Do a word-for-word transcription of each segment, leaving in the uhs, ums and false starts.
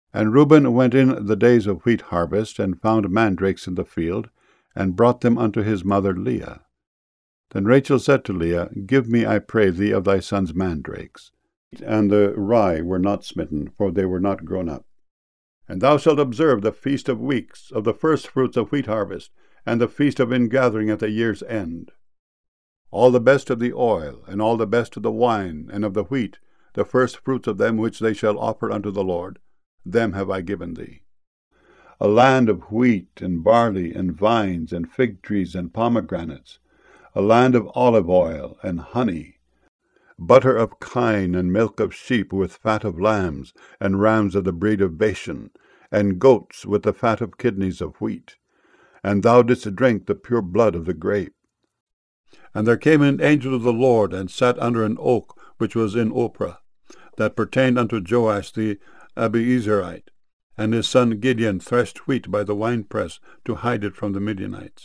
And Reuben went in the days of wheat harvest, and found mandrakes in the field, and brought them unto his mother Leah. Then Rachel said to Leah, Give me, I pray thee, of thy son's mandrakes. And the rye were not smitten, for they were not grown up. And thou shalt observe the feast of weeks, of the firstfruits of wheat harvest, and the feast of ingathering at the year's end. All the best of the oil, and all the best of the wine, and of the wheat, the firstfruits of them which they shall offer unto the Lord, them have I given thee. A land of wheat, and barley, and vines, and fig trees, and pomegranates, a land of olive oil, and honey, butter of kine, and milk of sheep, with fat of lambs, and rams of the breed of Bashan, and goats with the fat of kidneys of wheat. And thou didst drink the pure blood of the grape. And there came an angel of the Lord, and sat under an oak which was in Ophrah, that pertained unto Joash the Abiezerite. And his son Gideon threshed wheat by the winepress, to hide it from the Midianites.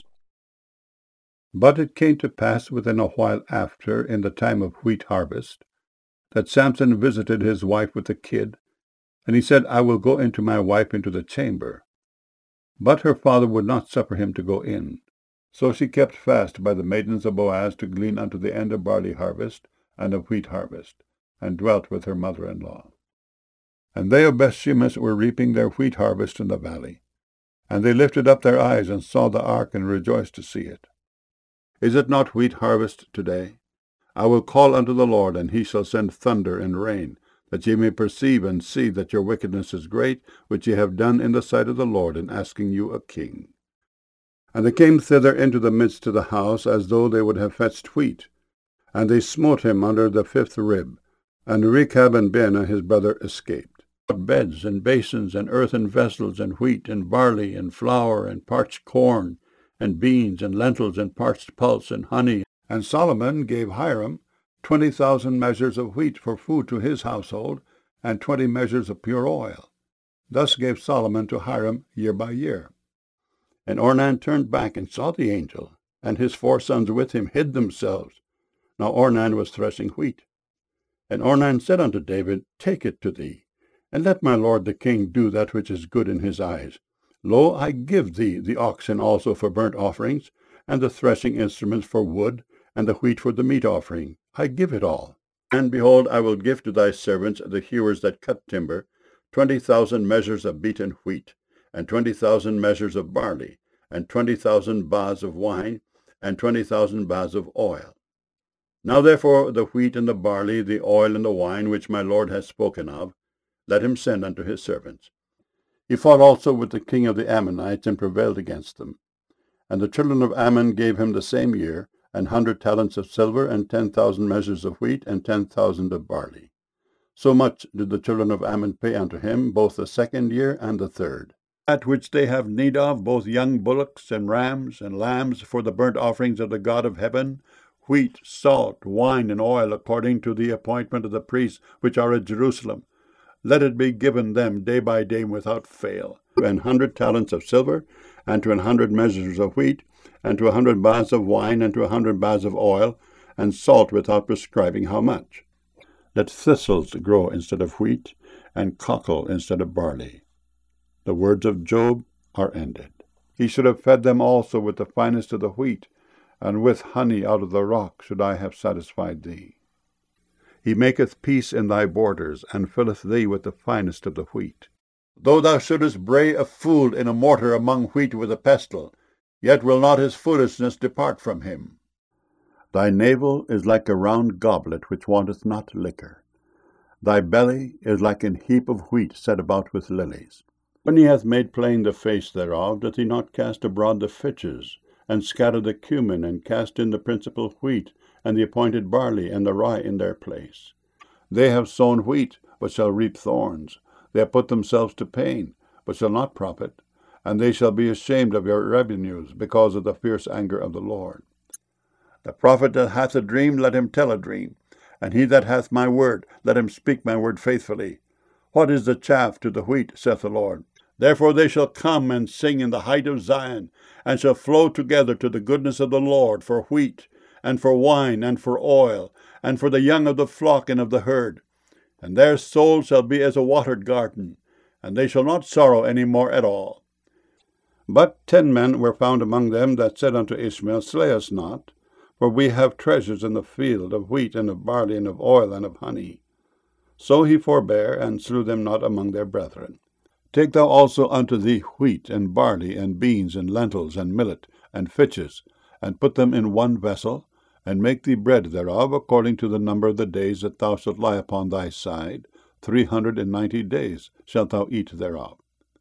But it came to pass within a while after, in the time of wheat harvest, that Samson visited his wife with a kid, and he said, I will go into my wife into the chamber. But her father would not suffer him to go in. So she kept fast by the maidens of Boaz to glean unto the end of barley harvest and of wheat harvest, and dwelt with her mother-in-law. And they of Bethshemesh were reaping their wheat harvest in the valley. And they lifted up their eyes and saw the ark, and rejoiced to see it. Is it not wheat harvest today? I will call unto the Lord, and he shall send thunder and rain, that ye may perceive and see that your wickedness is great, which ye have done in the sight of the Lord, in asking you a king. And they came thither into the midst of the house, as though they would have fetched wheat. And they smote him under the fifth rib. And Rechab and Baanah his brother escaped. Beds and basins and earthen vessels, and wheat and barley and flour and parched corn, and beans and lentils and parched pulse and honey. And Solomon gave Hiram twenty thousand measures of wheat for food to his household, and twenty measures of pure oil. Thus gave Solomon to Hiram year by year. And Ornan turned back and saw the angel, and his four sons with him hid themselves. Now Ornan was threshing wheat. And Ornan said unto David, Take it to thee, and let my lord the king do that which is good in his eyes. Lo, I give thee the oxen also for burnt offerings, and the threshing instruments for wood, and the wheat for the meat offering. I give it all. And behold, I will give to thy servants, the hewers that cut timber, twenty thousand measures of beaten wheat, and twenty thousand measures of barley, and twenty thousand baths of wine, and twenty thousand baths of oil. Now therefore the wheat and the barley, the oil and the wine, which my lord hath spoken of, let him send unto his servants. He fought also with the king of the Ammonites, and prevailed against them. And the children of Ammon gave him the same year an hundred talents of silver, and ten thousand measures of wheat, and ten thousand of barley. So much did the children of Ammon pay unto him, both the second year and the third. That which they have need of, both young bullocks and rams and lambs, for the burnt offerings of the God of heaven, wheat, salt, wine, and oil, according to the appointment of the priests which are at Jerusalem, let it be given them day by day without fail. To an hundred talents of silver, and to an hundred measures of wheat, and to a hundred baths of wine, and to a hundred baths of oil, and salt without prescribing how much. Let thistles grow instead of wheat, and cockle instead of barley. The words of Job are ended. He should have fed them also with the finest of the wheat, and with honey out of the rock should I have satisfied thee. He maketh peace in thy borders, and filleth thee with the finest of the wheat. Though thou shouldest bray a fool in a mortar among wheat with a pestle, yet will not his foolishness depart from him. Thy navel is like a round goblet which wanteth not liquor. Thy belly is like an heap of wheat set about with lilies. When he hath made plain the face thereof, doth he not cast abroad the fitches, and scatter the cumin, and cast in the principal wheat, and the appointed barley, and the rye in their place? They have sown wheat, but shall reap thorns. They have put themselves to pain, but shall not profit. And they shall be ashamed of your revenues, because of the fierce anger of the Lord. The prophet that hath a dream, let him tell a dream. And he that hath my word, let him speak my word faithfully. What is the chaff to the wheat, saith the Lord? Therefore they shall come and sing in the height of Zion, and shall flow together to the goodness of the Lord for wheat, and for wine, and for oil, and for the young of the flock and of the herd. And their soul shall be as a watered garden, and they shall not sorrow any more at all. But ten men were found among them that said unto Ishmael, Slay us not, for we have treasures in the field of wheat and of barley and of oil and of honey. So he forbare, and slew them not among their brethren. Take thou also unto thee wheat and barley and beans and lentils and millet and fitches, and put them in one vessel, and make thee bread thereof, according to the number of the days that thou shalt lie upon thy side. Three hundred and ninety days shalt thou eat thereof.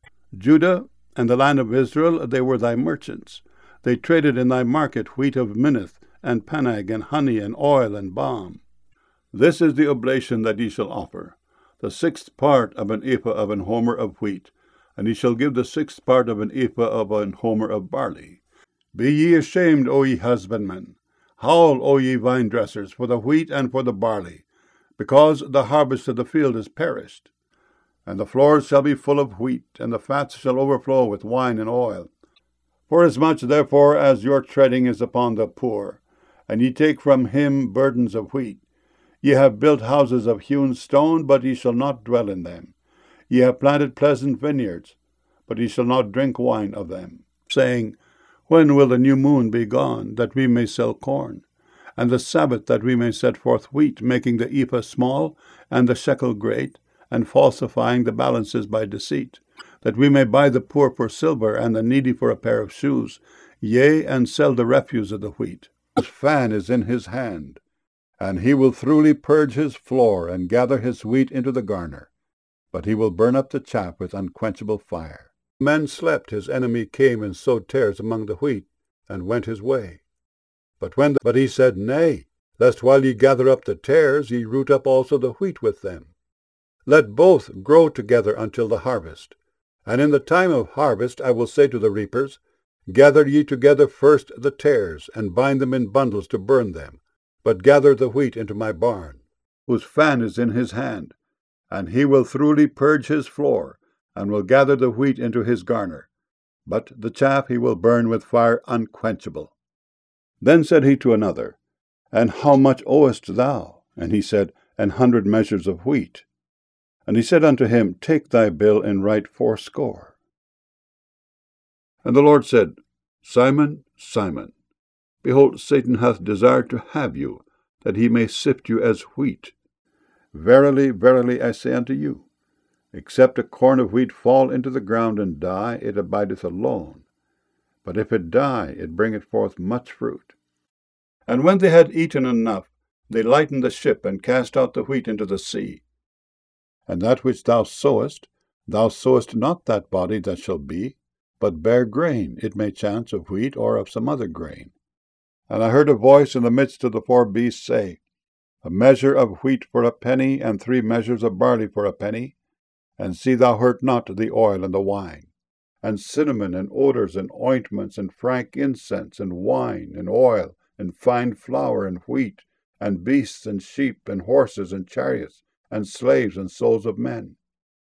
Judah and the land of Israel, they were thy merchants. They traded in thy market wheat of Minnith, and Panag, and honey, and oil, and balm. This is the oblation that ye shall offer, the sixth part of an ephah of an homer of wheat, and ye shall give the sixth part of an ephah of an homer of barley. Be ye ashamed, O ye husbandmen! Howl, O ye vine dressers, for the wheat and for the barley, because the harvest of the field is perished. And the floors shall be full of wheat, and the fats shall overflow with wine and oil. Forasmuch therefore as your treading is upon the poor, and ye take from him burdens of wheat, ye have built houses of hewn stone, but ye shall not dwell in them. Ye have planted pleasant vineyards, but ye shall not drink wine of them, saying, When will the new moon be gone, that we may sell corn? And the Sabbath, that we may set forth wheat, making the ephah small, and the shekel great, and falsifying the balances by deceit, that we may buy the poor for silver, and the needy for a pair of shoes, yea, and sell the refuse of the wheat. His fan is in his hand, and he will thoroughly purge his floor, and gather his wheat into the garner. But he will burn up the chaff with unquenchable fire. Men slept, his enemy came and sowed tares among the wheat, and went his way. But when the, but he said, Nay, lest while ye gather up the tares, ye root up also the wheat with them. Let both grow together until the harvest. And in the time of harvest I will say to the reapers, Gather ye together first the tares, and bind them in bundles to burn them, but gather the wheat into my barn, whose fan is in his hand, and he will thoroughly purge his floor, and will gather the wheat into his garner, but the chaff he will burn with fire unquenchable. Then said he to another, And how much owest thou? And he said, An hundred measures of wheat. And he said unto him, Take thy bill and write fourscore. And the Lord said, Simon, Simon, behold, Satan hath desired to have you, that he may sift you as wheat. Verily, verily, I say unto you, except a corn of wheat fall into the ground and die, it abideth alone. But if it die, it bringeth forth much fruit. And when they had eaten enough, they lightened the ship, and cast out the wheat into the sea. And that which thou sowest, thou sowest not that body that shall be, but bare grain, it may chance of wheat or of some other grain. And I heard a voice in the midst of the four beasts say, A measure of wheat for a penny, and three measures of barley for a penny, and see thou hurt not the oil and the wine, and cinnamon and odors and ointments and frank incense and wine and oil and fine flour and wheat, and beasts and sheep and horses and chariots, and slaves and souls of men.